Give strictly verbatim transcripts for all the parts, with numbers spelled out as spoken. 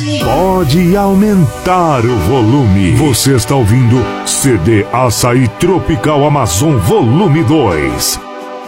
Pode aumentar o volume. Você está ouvindo C D Açaí Tropical Amazon Volume dois.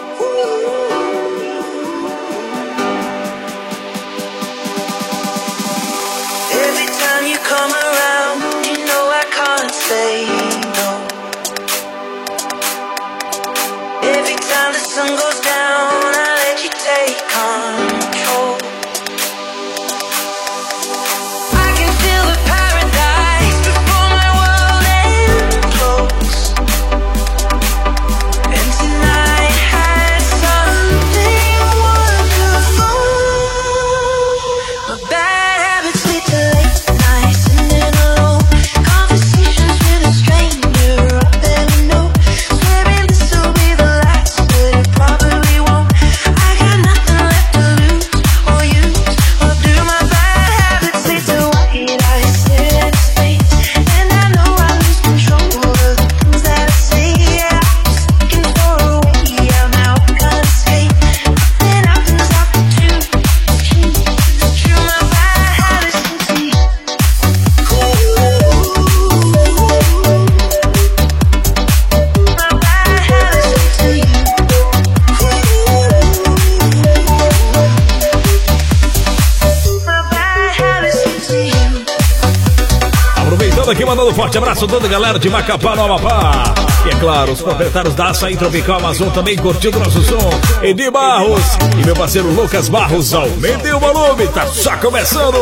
Aqui mandando um forte abraço a toda a galera de Macapá, no Amapá. E é claro, os proprietários da Açaí Tropical Amazon também curtindo nosso som. Edi Barros e meu parceiro Lucas Barros, aumentem o volume, tá só começando.